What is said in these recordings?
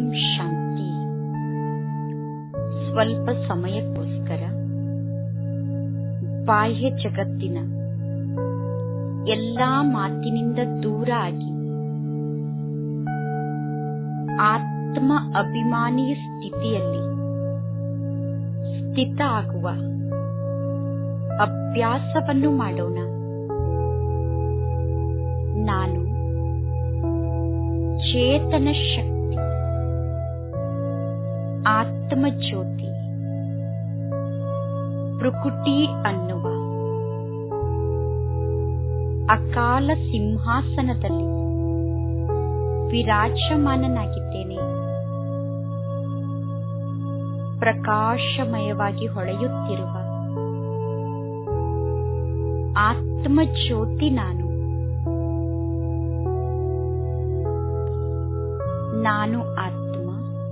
ಶಾಂತಿ. ಸ್ವಲ್ಪ ಸಮಯಕ್ಕೋಸ್ಕರ ಬಾಹ್ಯ ಜಗತ್ತಿನ ಎಲ್ಲಾ ಮಾತಿನಿಂದ ದೂರ ಆಗಿ ಆತ್ಮ ಅಭಿಮಾನಿಯ ಸ್ಥಿತಿಯಲ್ಲಿ ಸ್ಥಿತ ಆಗುವ ಅಭ್ಯಾಸವನ್ನು ಮಾಡೋಣ. ನಾನು ಚೇತನ ಶಕ್ತಿ, ಆತ್ಮ ಜ್ಯೋತಿ, ಪ್ರಕೃತಿ ಅನ್ನುವ ಅಕಾಲ ಸಿಂಹಾಸನದಲ್ಲಿ ವಿರಾಜಮಾನನಾಗಿದ್ದೇನೆ. ಪ್ರಕಾಶಮಯವಾಗಿ ಹೊಳೆಯುತ್ತಿರುವ ಆತ್ಮ ಜ್ಯೋತಿ ನಾನು ಆತ್ಮ.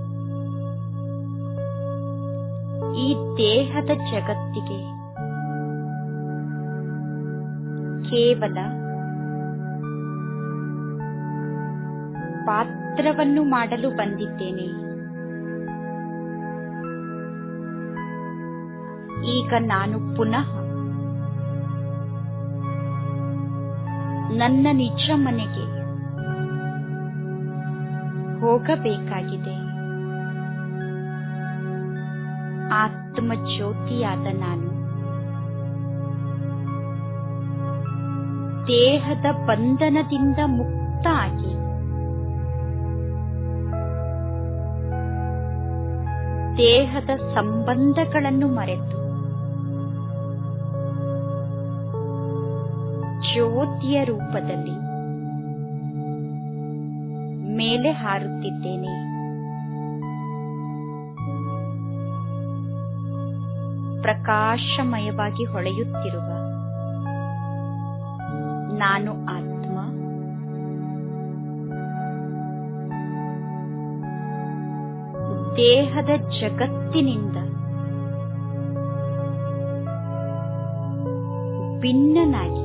ಈ ದೇಹದ ಜಗತ್ತಿಗೆ ಕೇವಲ ಪಾತ್ರವನ್ನು ಮಾಡಲು ಬಂದಿದ್ದೇನೆ. ಈಗ ನಾನು ಪುನಃ ನನ್ನ ನಿಜ ಮನೆಗೆ ಹೋಗಬೇಕಾಗಿದೆ. ಆತ್ಮ ಜ್ಯೋತಿಯಾದ ನಾನು ದೇಹದ ಬಂಧನದಿಂದ ಮುಕ್ತ ಆಗಿ ದೇಹದ ಸಂಬಂಧಗಳನ್ನು ಮರೆತು ಜ್ಯೋತಿಯ ರೂಪದಲ್ಲಿ ಮೇಲೆ ಹಾರುತ್ತಿದ್ದೇನೆ. ಪ್ರಕಾಶಮಯವಾಗಿ ಹೊಳೆಯುತ್ತಿರುವ ನಾನು ಆತ್ಮ. ದೇಹದ ಜಗತ್ತಿನಿಂದ ಭಿನ್ನನಾಗಿ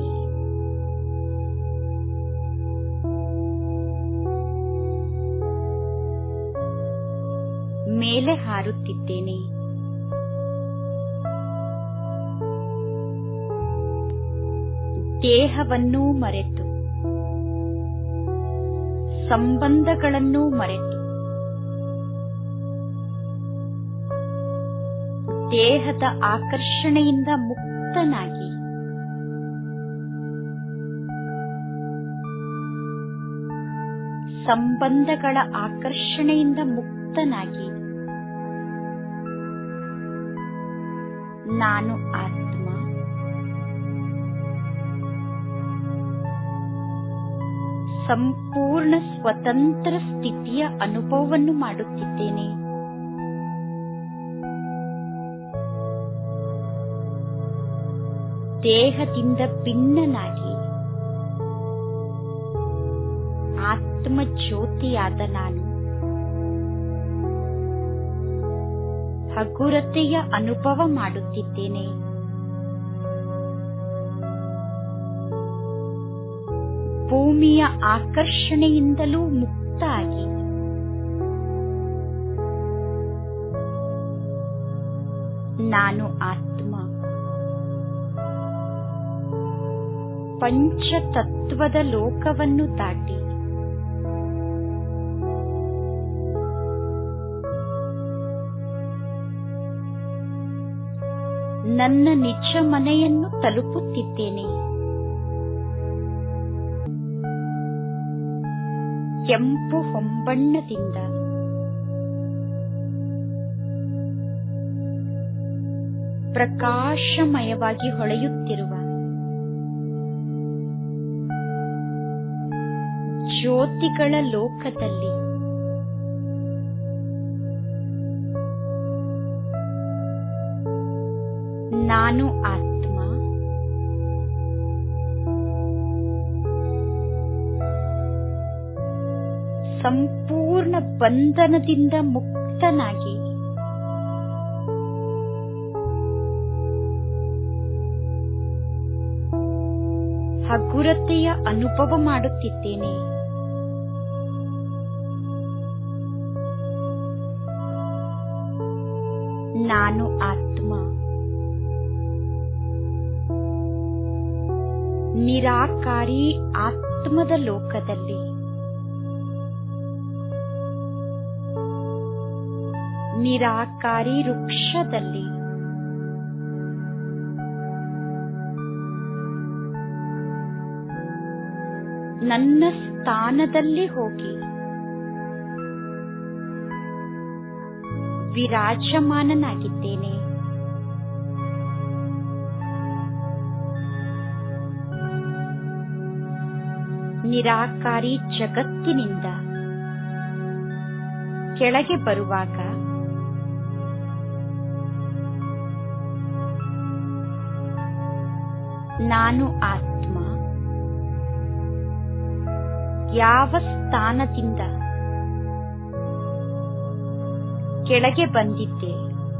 ಮೇಲೆ ಹಾರುತ್ತಿದ್ದೇನೆ. ದೇಹವನ್ನೂ ಮರೆತು ಸಂಬಂಧಗಳನ್ನೂ ಮರೆತು ದೇಹದ ಆಕರ್ಷಣೆಯಿಂದ ಮುಕ್ತನಾಗಿ ಸಂಬಂಧಗಳ ಆಕರ್ಷಣೆಯಿಂದ ಮುಕ್ತನಾಗಿ ನಾನು ಆತ್ಮ. ಸಂಪೂರ್ಣ ಸ್ವತಂತ್ರ ಸ್ಥಿತಿಯ ಅನುಭವವನ್ನು ಮಾಡುತ್ತಿದ್ದೇನೆ. ದೇಹದಿಂದ ಭಿನ್ನನಾಗಿ ಆತ್ಮ ಜ್ಯೋತಿಯಾದ ನಾನು ಹಗುರತೆಯ ಅನುಭವ ಮಾಡುತ್ತಿದ್ದೇನೆ. ಭೂಮಿಯ ಆಕರ್ಷಣೆಯಿಂದಲೂ ಮುಕ್ತ ಆಗಿ ನಾನು ಆತ್ಮ. ಪಂಚತತ್ವದ ಲೋಕವನ್ನು ದಾಟಿ ನನ್ನ ನಿಜ ಮನೆಯನ್ನು ತಲುಪುತ್ತಿದ್ದೇನೆ. ಕೆಂಪು ಹೊಂಬಣ್ಣದಿಂದ ಪ್ರಕಾಶಮಯವಾಗಿ ಹೊಳೆಯುತ್ತಿರುವ ಜ್ಯೋತಿಗಳ ಲೋಕದಲ್ಲಿ ನಾನು ಆತ್ಮ. ಸಂಪೂರ್ಣ ಬಂಧನದಿಂದ ಮುಕ್ತನಾಗಿ ಹಗುರತೆಯ ಅನುಭವ ಮಾಡುತ್ತಿದ್ದೇನೆ. ನಾನು ಆತ್ಮ ನಿರಾಕಾರಿ ಆತ್ಮದ ಲೋಕದಲ್ಲಿ ನಿರಾಕಾರಿ ವೃಕ್ಷದಲ್ಲಿ ನನ್ನ ಸ್ಥಾನದಲ್ಲಿ ಹೋಗಿ ವಿರಾಜಮಾನನಾಗಿದ್ದೇನೆ. ನಿರಾಕಾರಿ ಜಗತ್ತಿನಿಂದ ಕೆಳಗೆ ಬರುವಾಗ ನಾನು ಆತ್ಮ ಯಾವ ಸ್ಥಾನದಿಂದ ಕೆಳಗೆ ಬಂದಿದ್ದೆ,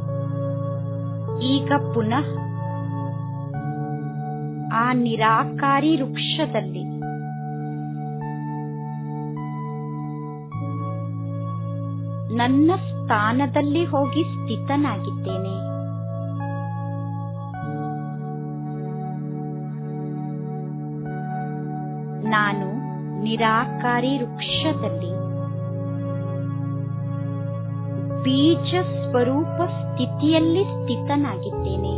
ಈಗ ಪುನಃ ಆ ನಿರಾಕಾರಿ ವೃಕ್ಷದಲ್ಲಿ ನನ್ನ ಸ್ಥಾನದಲ್ಲಿ ಹೋಗಿ ಸ್ಥಿತನಾಗಿದ್ದೇನೆ. ನಾನು ನಿರಾಕಾರಿ ವೃಕ್ಷದಲ್ಲಿ ಬೀಜ ಸ್ವರೂಪ ಸ್ಥಿತಿಯಲ್ಲಿ ಸ್ಥಿತನಾಗಿದ್ದೇನೆ.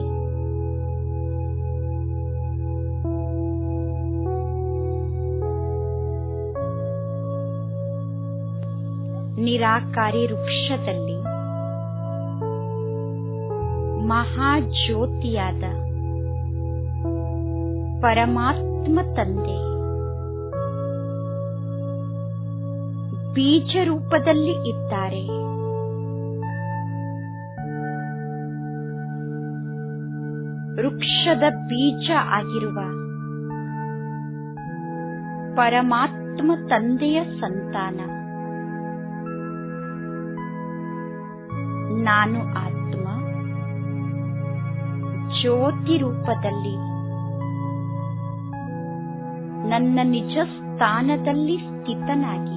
ನಿರಾಕಾರಿ ವೃಕ್ಷದಲ್ಲಿ ಮಹಾಜ್ಯೋತಿಯಾದ ಪರಮಾತ್ಮ ತಂದೆ ಬೀಜ ರೂಪದಲ್ಲಿ ಇದ್ದಾರೆ. ವೃಕ್ಷದ ಬೀಜ ಆಗಿರುವ ಪರಮಾತ್ಮ ತಂದೆಯ ಸಂತಾನ ನಾನು ಆತ್ಮ ಜ್ಯೋತಿ ರೂಪದಲ್ಲಿ ನನ್ನ ನಿಜ ಸ್ಥಾನದಲ್ಲಿ ಸ್ಥಿತನಾಗಿ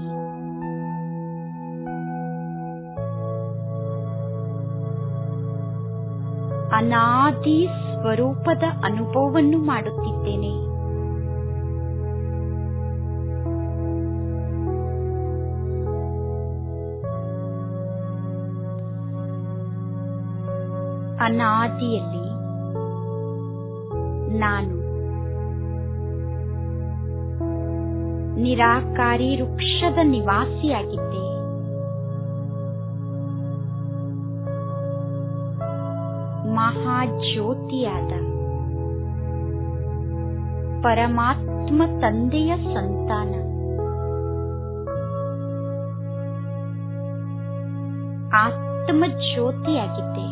ಅನಾದಿ ಸ್ವರೂಪದ ಅನುಭವವನ್ನು ಮಾಡುತ್ತಿದ್ದೇನೆ. ಅನಾದಿಯಲ್ಲಿ ನಾನು ನಿರಾಕಾರಿ ವೃಕ್ಷದ ನಿವಾಸಿಯಾಗಿದ್ದೆ. ಮಹಾಜ್ಯೋತಿಯಾದ ಪರಮಾತ್ಮ ತಂದೆಯ ಸಂತಾನ ಆತ್ಮ ಜ್ಯೋತಿಯಾಗಿದ್ದೆ.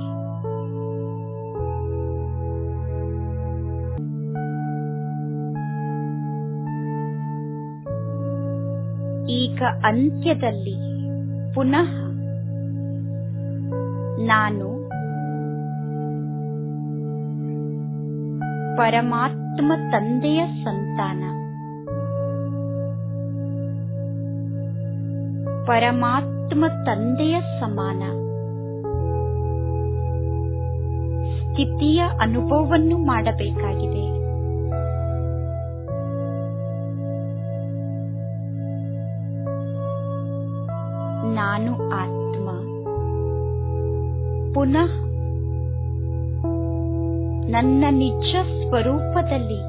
ಈಗ ಅಂತ್ಯದಲ್ಲಿ ಪುನಃ ನಾನು ಪರಮಾತ್ಮ ತಂದೆಯ ಸಂತಾನ ಪರಮಾತ್ಮ ತಂದೆಯ ಸಮಾನ ಸ್ಥಿತಿಯ ಅನುಭವವನ್ನು ಮಾಡಬೇಕಾಗಿದೆ. ನಾನು ಆತ್ಮ ಪುನಃ ನನ್ನ ನಿಜ ಸ್ವರೂಪದಲ್ಲಿ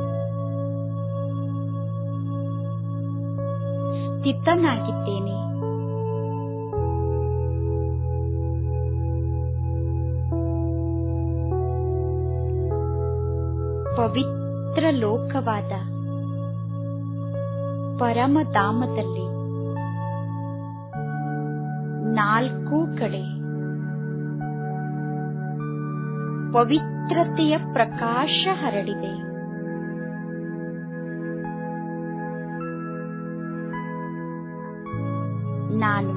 ಸ್ಥಿತನಾಗಿದ್ದೇನೆ. ಪವಿತ್ರ ಲೋಕವಾದ ಪರಮಧಾಮದಲ್ಲಿ ನಾಲ್ಕೂ ಕಡೆ ಪವಿತ್ರತೆಯ ಪ್ರಕಾಶ ಹರಡಿದೆ. ನಾನು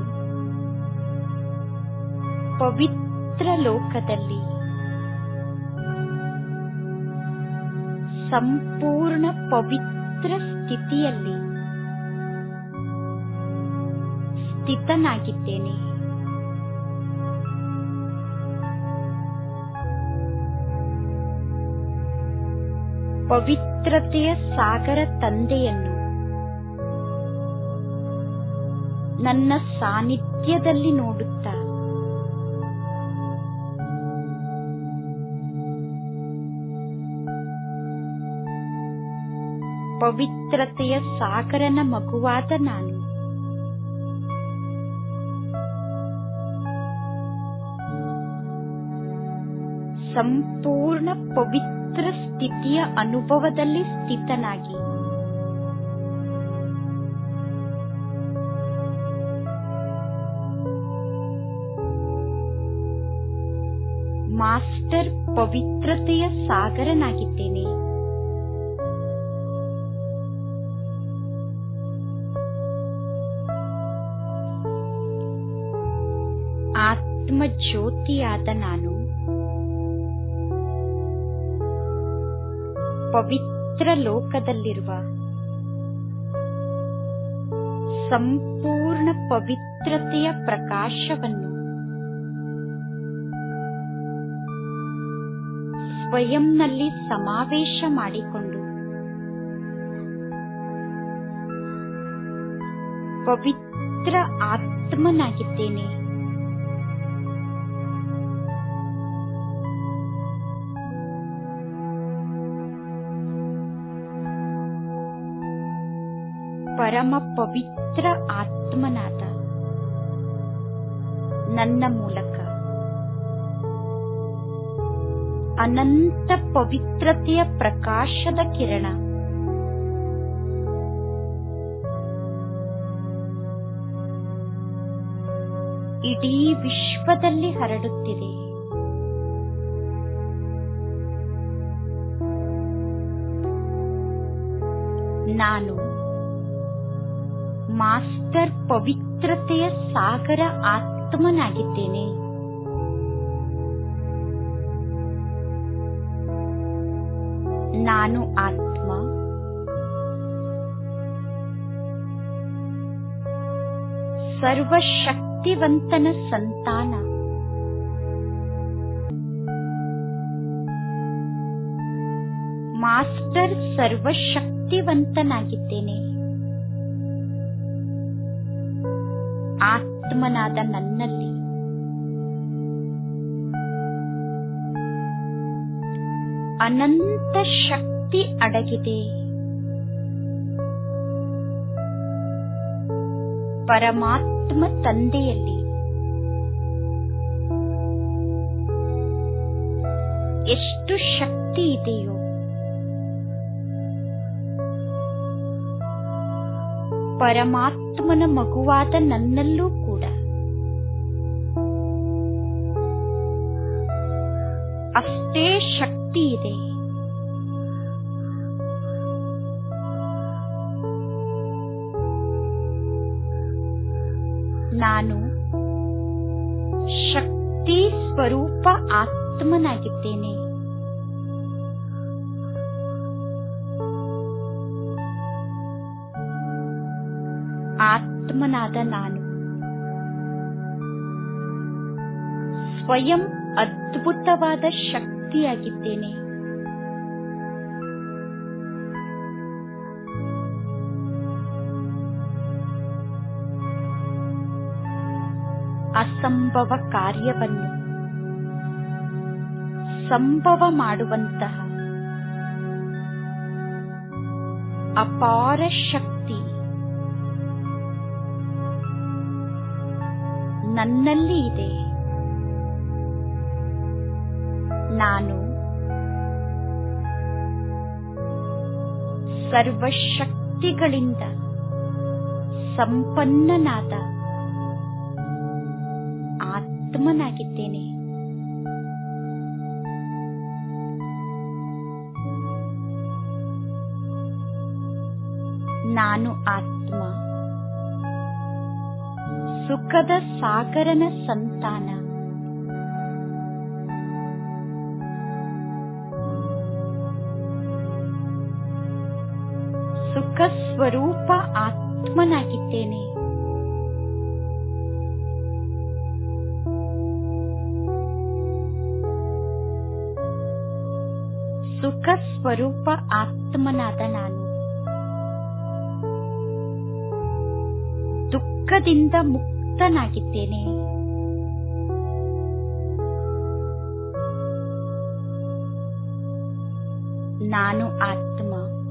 ಪವಿತ್ರ ಲೋಕದಲ್ಲಿ ಸಂಪೂರ್ಣ ಪವಿತ್ರ ಸ್ಥಿತಿಯಲ್ಲಿ ಸ್ಥಿತನಾಗಿದ್ದೇನೆ. ಪವಿತ್ರತೆಯ ಸಾಗರ ತಂದೆಯನ್ನು ನನ್ನ ಸಾನ್ನಿಧ್ಯದಲ್ಲಿ ನೋಡುತ್ತಾ ಪವಿತ್ರತೆಯ ಸಾಗರನ ಮಗುವಾದ ನಾನು ಸಂಪೂರ್ಣ ಪವಿತ್ರ ಸ್ಥಿತಿಯ ಅನುಭವದಲ್ಲಿ ಸ್ಥಿತನಾಗಿ ಮಾಸ್ಟರ್ ಪವಿತ್ರತೆಯ ಸಾಗರನಾಗಿದ್ದೇನೆ. ಆತ್ಮ ಜ್ಯೋತಿಯಾದ ನಾನು ಪವಿತ್ರ ಲೋಕದಲ್ಲಿರುವ ಸಂಪೂರ್ಣ ಪವಿತ್ರತೆಯ ಪ್ರಕಾಶವನ್ನು ಸ್ವಯಂನಲ್ಲಿ ಸಮಾವೇಶ ಮಾಡಿಕೊಂಡು ಪವಿತ್ರ ಆತ್ಮನಾಗಿದ್ದೇನೆ. ಪರಮ ಪವಿತ್ರ ಆತ್ಮನಾದ ನನ್ನ ಮೂಲಕ ಅನಂತ ಪವಿತ್ರತೆಯ ಪ್ರಕಾಶದ ಕಿರಣ ಇಡೀ ವಿಶ್ವದಲ್ಲಿ ಹರಡುತ್ತಿದೆ. ನಾನು ಮಾಸ್ಟರ್ ಪವಿತ್ರತೆಯ ಸಾಗರ ಆತ್ಮನಾಗಿದ್ದೇನೆ. ನಾನು ಆತ್ಮ ಸರ್ವಶಕ್ತಿವಂತನ ಸಂತಾನ. ಮಾಸ್ಟರ್ ಸರ್ವಶಕ್ತಿವಂತನಾಗಿದ್ದೇನೆ. ಆತ್ಮನಾದ ನನ್ನಲ್ಲಿ ಅನಂತ ಶಕ್ತಿ ಅಡಗಿದೆ. ಪರಮಾತ್ಮ ತಂದೆಯಲ್ಲಿ ಎಷ್ಟು ಶಕ್ತಿ ಇದೆಯೋ ಪರಮಾತ್ಮನ ಮಗುವಾದ ನನ್ನಲ್ಲೂ ಕೂಡ ಅಷ್ಟೇ ಶಕ್ತಿ ಇದೆ. ನಾನು ಶಕ್ತಿ ಸ್ವರೂಪ ಆತ್ಮನಾಗಿದ್ದೇನೆ. ಆತ್ಮನಾದ ನಾನು ಸ್ವಯಂ ಅದ್ಭುತವಾದ ಶಕ್ತಿಯಾಗಿದ್ದೇನೆ. ಅಸಂಭವ ಕಾರ್ಯವನ್ನು ಸಂಭವ ಮಾಡುವಂತಹ ಅಪಾರ ಶಕ್ತಿ ನನ್ನಲ್ಲಿ ಇದೆ. ನಾನು ಸರ್ವಶಕ್ತಿಗಳಿಂದ ಸಂಪನ್ನನಾದ ಆತ್ಮನಾಗಿದ್ದೇನೆ. ನಾನು ಆತ್ಮ ಸುಖದ ಸಾಗರನ ಸಂತಾನ. ಸುಖ ಸ್ವರೂಪ ಆತ್ಮನಾಗಿದ್ದೇನೆ. ಸುಖ ಸ್ವರೂಪ ಆತ್ಮನಾದ ನಾನು ದುಃಖದಿಂದ ಮುಕ್ತನಾಗಿದ್ದೇನೆ. ನಾನು ಆತ್ಮ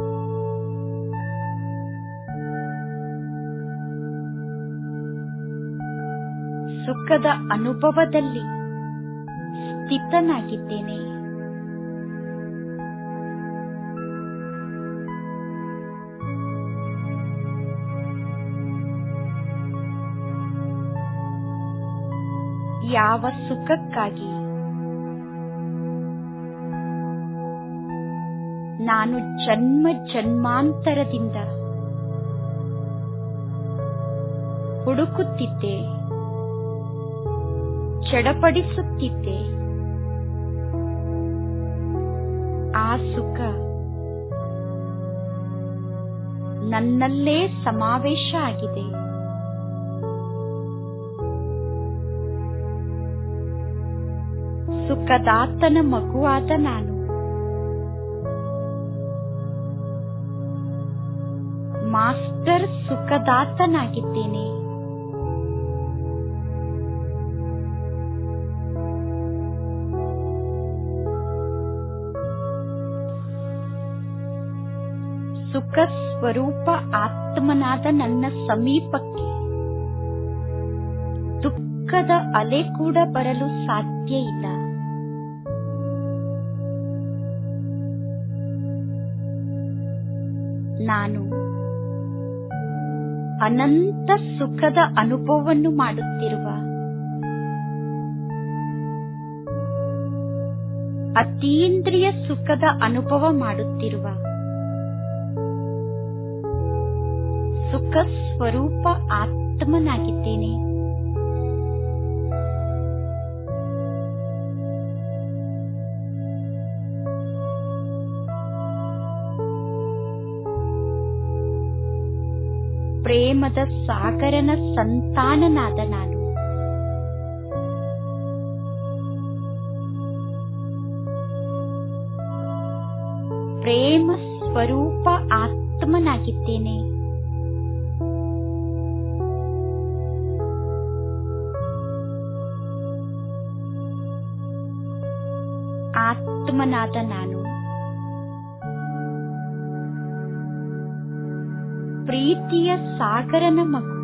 ಸುಖದ ಅನುಭವದಲ್ಲಿ ಸ್ಥಿತನಾಗಿದ್ದೇನೆ. ಯಾವ ಸುಖಕ್ಕಾಗಿ ನಾನು ಜನ್ಮ ಜನ್ಮಾಂತರದಿಂದ ಹುಡುಕುತ್ತಿದ್ದೆ, ಚಡಪಡಿಸುತ್ತಿದ್ದೆ, ಆ ಸುಖ ನನ್ನಲ್ಲೇ ಸಮಾವೇಶ ಆಗಿದೆ. ಸುಖದಾತನ ಮಗುವಾದ ನಾನು ಮಾಸ್ಟರ್ ಸುಖದಾತನಾಗಿದ್ದೇನೆ. ಸುಖ ಸ್ವರೂಪ ಆತ್ಮನಾದ ನನ್ನ ಸಮೀಪಕ್ಕೆ ದುಃಖದ ಅಲೆ ಕೂಡ ಬರಲು ಸಾಧ್ಯ ಇಲ್ಲ. ನಾನು ಅನಂತ ಸುಖದ ಅನುಭವವನ್ನು ಮಾಡುತ್ತಿರುವ ಅತೀಂದ್ರಿಯ ಸುಖದ ಅನುಭವ ಮಾಡುತ್ತಿರುವ ಸುಖ ಸ್ವರೂಪ ಆತ್ಮನಾಗಿದ್ದೇನೆ. ಪ್ರೇಮದ ಸಾಗರನ ಸಂತಾನನಾದ ನಾನು ಪ್ರೇಮ ಸ್ವರೂಪ ಆತ್ಮನಾಗಿದ್ದೇನೆ. ಆತ್ಮನಾದ ನಾನು ಪ್ರೀತಿಯ ಸಾಗರನ ಮಗು.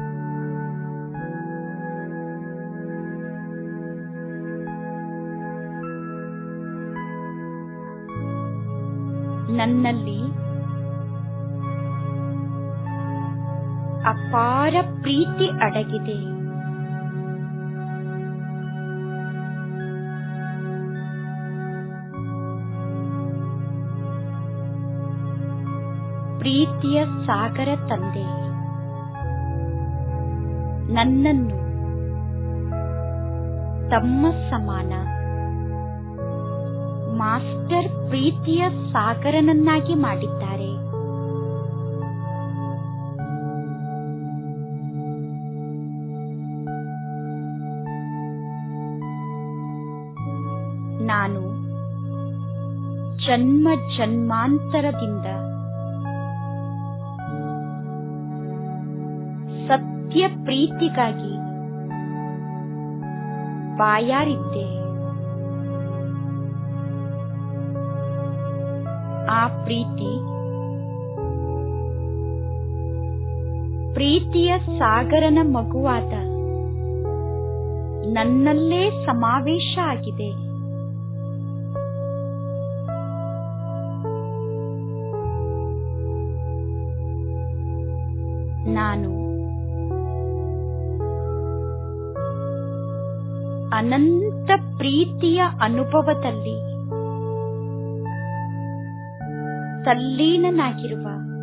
ನನ್ನಲ್ಲಿ ಅಪಾರ ಪ್ರೀತಿ ಅಡಗಿದೆ. ಪ್ರೀತಿಯ ಸಾಗರ ತಂದೆ ನನ್ನನ್ನು ತಮ್ಮ ಸಮಾನ ಮಾಸ್ಟರ್ ಪ್ರೀತಿಯ ಸಾಗರನನ್ನಾಗಿ ಮಾಡಿದ್ದಾರೆ. ನಾನು ಜನ್ಮ ಜನ್ಮಾಂತರದಿಂದ ಸತ್ಯ ಪ್ರೀತಿಗಾಗಿ ಬಾಯಾರಿದ್ದೆ. ಆ ಪ್ರೀತಿಯ ಸಾಗರನ ಮಗುವಾದ ನನ್ನಲ್ಲೇ ಸಮಾವೇಶ ಆಗಿದೆ. ನಾನು ಅನಂತ ಪ್ರೀತಿಯ ಅನುಭವದಲ್ಲಿ ತಲ್ಲೀನನಾಗಿರುವ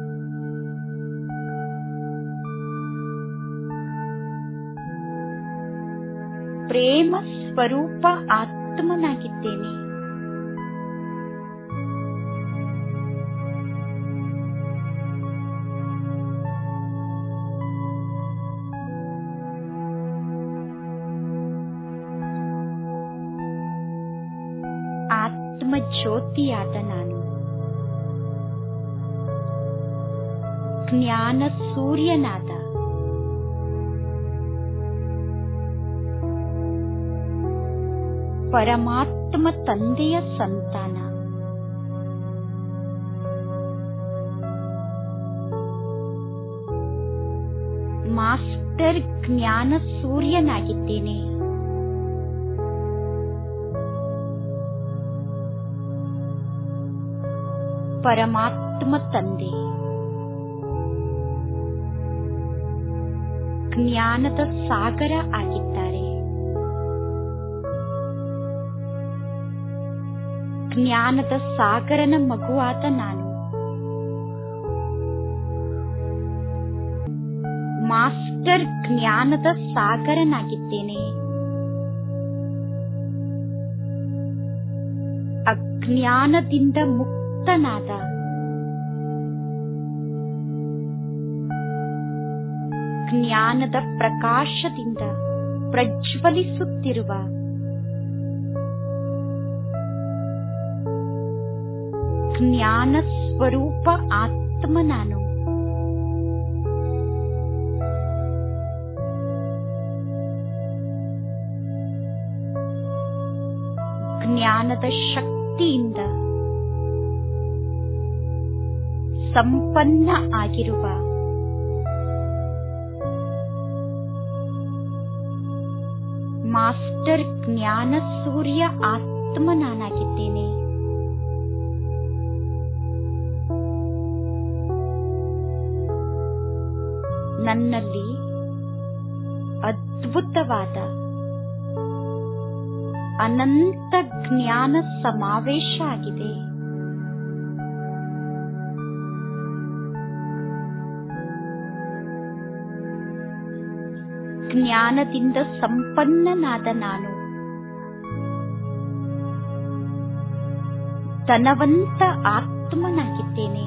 ಪ್ರೇಮ ಸ್ವರೂಪ ಆತ್ಮನಾಗಿದ್ದೇನೆ. ಆತ್ಮ ಜ್ಯೋತಿಯಾದ ನಾನು ಜ್ಞಾನ ಸೂರ್ಯನಾದ ಪರಮಾತ್ಮ ತಂದೆಯ ಸಂತಾನ. ಮಾಸ್ಟರ್ ಜ್ಞಾನ ಸೂರ್ಯನಾಗಿದ್ದೇನೆ. ಪರಮಾತ್ಮ ತಂದೆ ಜ್ಞಾನದ ಸಾಗರ ಆಗಿದ್ದಾರೆ. ಜ್ಞಾನದ ಸಾಗರನ ಮಗುವಾದ ನಾನು ಮಾಸ್ಟರ್ ಜ್ಞಾನದ ಸಾಗರನಾಗಿದ್ದೇನೆ. ಅಜ್ಞಾನದಿಂದ ಮುಕ್ತನಾದ ಜ್ಞಾನದ ಪ್ರಕಾಶದಿಂದ ಪ್ರಜ್ವಲಿಸುತ್ತಿರುವ ಜ್ಞಾನ ಸ್ವರೂಪ ಆತ್ಮ ನಾನು. ಜ್ಞಾನದ ಶಕ್ತಿಯಿಂದ ಸಂಪನ್ನ ಆಗಿರುವ ಮಾಸ್ಟರ್ ಜ್ಞಾನ ಸೂರ್ಯ ಆತ್ಮ ನಾನಾಗಿದ್ದೇನೆ. ನನ್ನಲ್ಲಿ ಅದ್ಭುತವಾದ ಅನಂತ ಜ್ಞಾನ ಸಮಾವೇಶ ಆಗಿದೆ. ಜ್ಞಾನದಿಂದ ಸಂಪನ್ನನಾದ ನಾನು ಧನವಂತ ಆತ್ಮನಾಗಿದ್ದೇನೆ.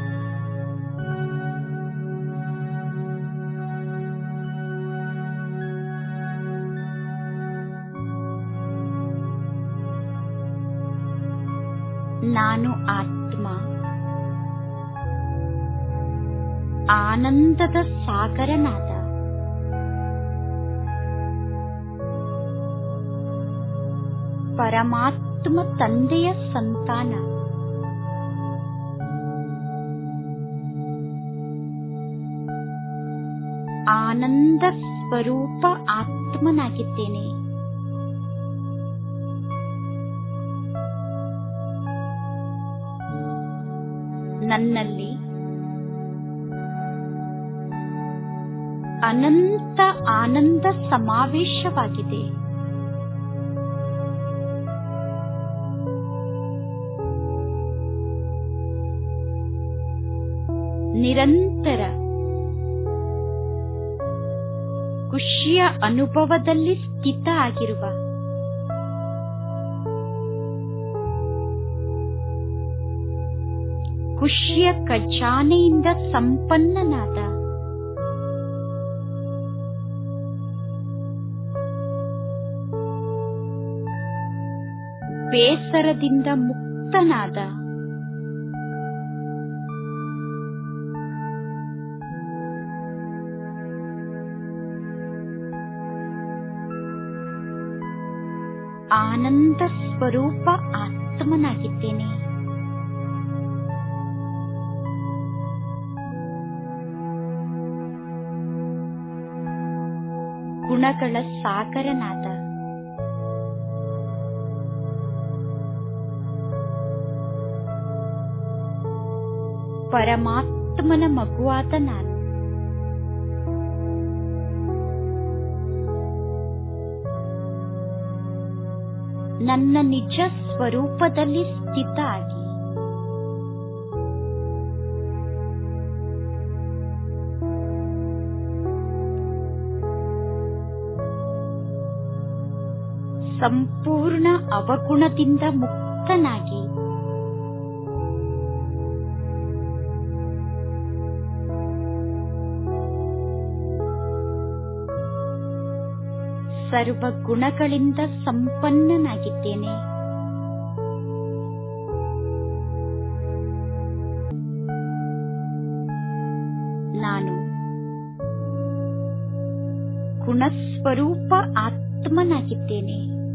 ನಾನು ಆತ್ಮ ಆನಂದದ ಸಾಗರನಾದ ಪರಮಾತ್ಮ ತಂದೆಯ ಸಂತಾನ. ಆನಂದ ಸ್ವರೂಪ ಆತ್ಮನಾಗಿದ್ದೇನೆ. ನನ್ನಲ್ಲಿ ಅನಂತ ಆನಂದ ಸಮಾವೇಶವಾಗಿದೆ. ನಿರಂತರ ಖುಷಿಯ ಅನುಭವದಲ್ಲಿ ಸ್ಥಿತ ಆಗಿರುವ ಖುಷಿಯ ಖಜಾನೆಯಿಂದ ಸಂಪನ್ನನಾದ ಬೇಸರದಿಂದ ಮುಕ್ತನಾದ ಆನಂದ ಸ್ವರೂಪ ಆತ್ಮನಾಗಿದ್ದೇನೆ. ಗುಣಗಳ ಸಾಗರನಾದ ಪರಮಾತ್ಮನ ಮಗುವಾದ ನಾನು ನನ್ನ ನಿಜ ಸ್ವರೂಪದಲ್ಲಿ ಸ್ಥಿತ ಆಗಿ ಸಂಪೂರ್ಣ ಅವಗುಣದಿಂದ ಮುಕ್ತನಾಗಿ ಸರ್ವ ಗುಣಗಳಿಂದ ಸಂಪನ್ನನಾಗಿದ್ದೇನೆ. ಗುಣಸ್ವರೂಪ ಆತ್ಮನಾಗಿದ್ದೇನೆ.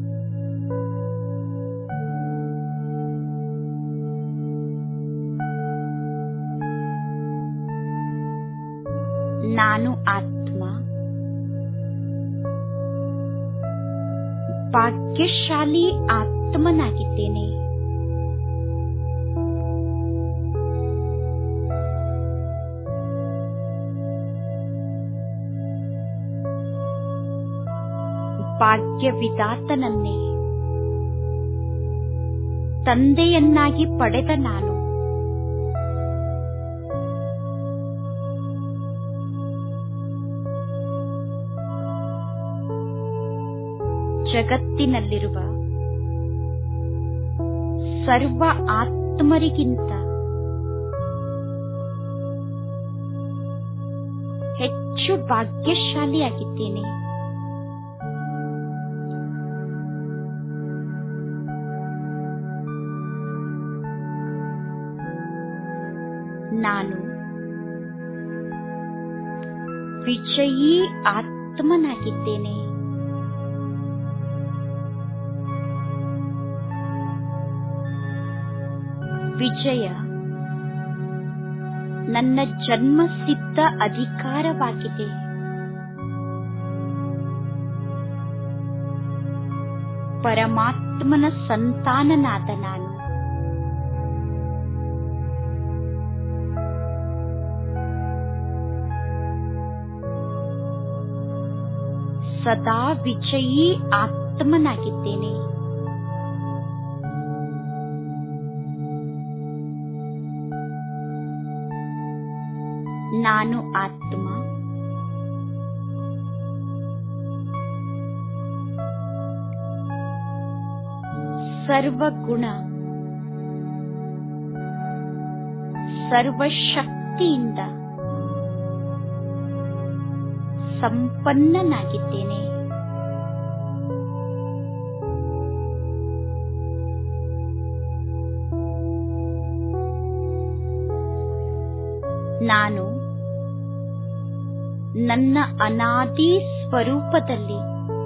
ನಾನು ಆತ್ಮ ಭಾಗ್ಯಶಾಲಿ ಆತ್ಮನಾಗಿದ್ದೇನೆ. ಭಾಗ್ಯವಿದಾತನನ್ನೇ ತಂದೆಯನ್ನಾಗಿ ಪಡೆದ ನಾನು ಜಗತ್ತಿನಲ್ಲಿರುವ ಸರ್ವ ಆತ್ಮರಿಗಿಂತ ಹೆಚ್ಚು ಭಾಗ್ಯಶಾಲಿಯಾಗಿದ್ದೇನೆ. ನಾನು ವಿಜಯೀ ಆತ್ಮನಾಗಿದ್ದೇನೆ. ವಿಜಯ ನನ್ನ ಜನ್ಮಸಿದ್ಧ ಅಧಿಕಾರವಾಗಿದೆ. ಪರಮಾತ್ಮನ ಸಂತಾನನಾದ ನಾನು ಸದಾ ವಿಜಯೀ ಆತ್ಮನಾಗಿದ್ದೇನೆ. ನಾನು ಆತ್ಮ ಸರ್ವಗುಣ ಸರ್ವಶಕ್ತಿಯಿಂದ ಸಂಪನ್ನನಾಗಿದ್ದೇನೆ. ನಾನು ನನ್ನ ಅನಾದಿ ಸ್ವರೂಪದಲ್ಲಿ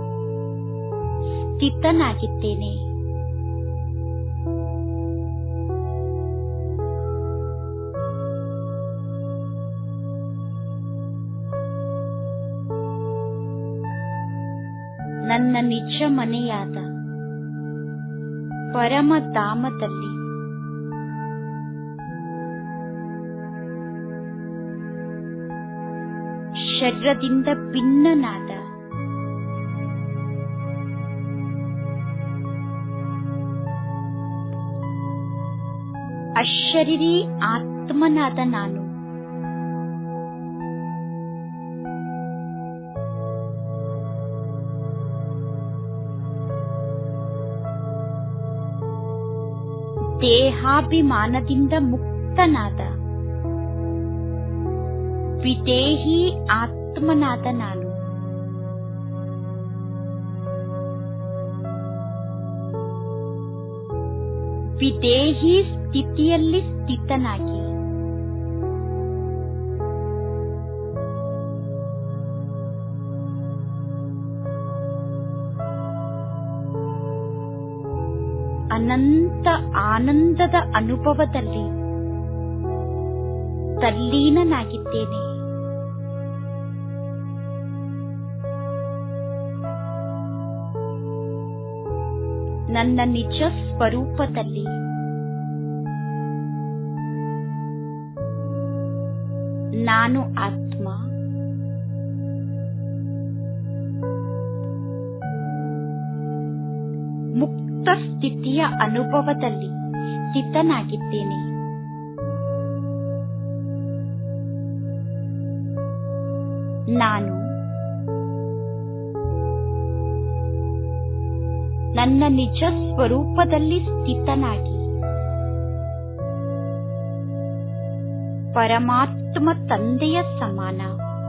ಸ್ಥಿತನಾಗಿದ್ದೇನೆ. ನನ್ನ ನಿಜ ಮನೆಯಾದ ಪರಮಧಾಮದಲ್ಲಿ ಶರೀರದಿಂದ ಭಿನ್ನನಾದ ಅಶರೀರಿ ಆತ್ಮನಾದ ನಾನು ದೇಹಾಭಿಮಾನದಿಂದ ಮುಕ್ತನಾದ ವಿದೇಹಿ ಆತ್ಮನಾದ ನಾನು ವಿದೇಹಿ ಸ್ಥಿತಿಯಲ್ಲಿ ಸ್ಥಿತನಾಗಿ ಅನಂತ ಆನಂದದ ಅನುಭವದಲ್ಲಿ ತಲ್ಲೀನನಾಗಿದ್ದೇನೆ. ನನ್ನ ನಿಜ ಸ್ವರೂಪದಲ್ಲಿ ನಾನು ಆತ್ಮ ಮುಕ್ತ ಸ್ಥಿತಿಯ ಅನುಭವದಲ್ಲಿ ಸ್ಥಿತನಾಗಿದ್ದೇನೆ. ನಾನು ನನ್ನ ನಿಜ ಸ್ವರೂಪದಲ್ಲಿ ಸ್ಥಿತನಾಗಿ ಪರಮಾತ್ಮ ತಂದೆಯ ಸಮಾನ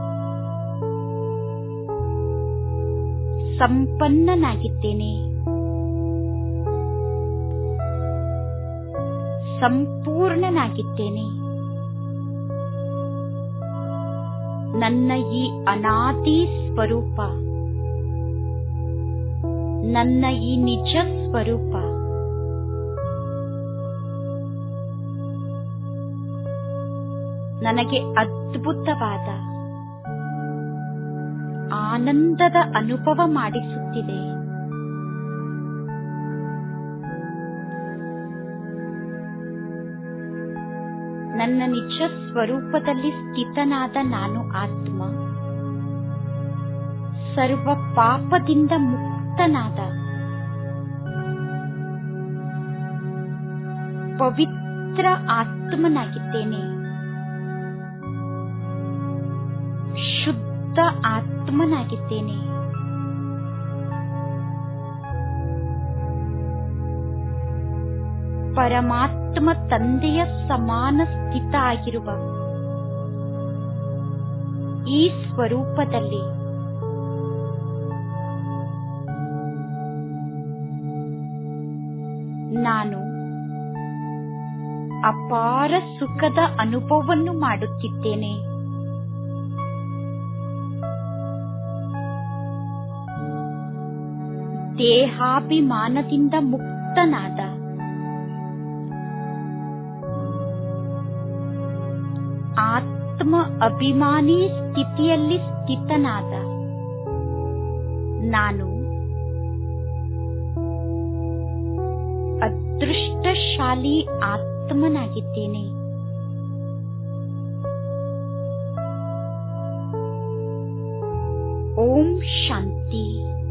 ಸಂಪನ್ನನಾಗಿದ್ದೇನೆ. ಸಂಪೂರ್ಣನಾಗಿದ್ದೇನೆ. ನನ್ನ ಈ ಅನಾದಿ ಸ್ವರೂಪ ನನ್ನ ಈ ನಿಜ ಸ್ವರೂಪ ನನಗೆ ಅದ್ಭುತವಾದ ಆನಂದದ ಅನುಭವ ಮಾಡಿಸುತ್ತಿದೆ. ನನ್ನ ನಿಜ ಸ್ವರೂಪದಲ್ಲಿ ಸ್ಥಿತನಾದ ನಾನು ಆತ್ಮ ಸರ್ವ ಪಾಪದಿಂದ ಮುಕ್ತನಾದ ಪವಿತ್ರ ಆತ್ಮನಾಗಿದ್ದೇನೆ. ಶುದ್ಧ ಆತ್ಮನಾಗಿದ್ದೇನೆ. ಪರಮಾತ್ಮ ತಂದೆಯ ಸಮಾನ ಸ್ಥಿತ ಆಗಿರುವ ಈ ಸ್ವರೂಪದಲ್ಲಿ ನಾನು ಅಪಾರ ಸುಖದ ಅನುಭವವನ್ನು ಮಾಡುತ್ತಿದ್ದೇನೆ. ದೇಹಾಭಿಮಾನದಿಂದ ಮುಕ್ತನಾದ ಆತ್ಮ ಅಭಿಮಾನಿ ಸ್ಥಿತಿಯಲ್ಲಿ ಸ್ಥಿತನಾದ ನಾನು ಅದೃಷ್ಟಶಾಲಿ ಆತ್ಮನಾಗಿದ್ದೇನೆ. ಓಂ ಶಾಂತಿ.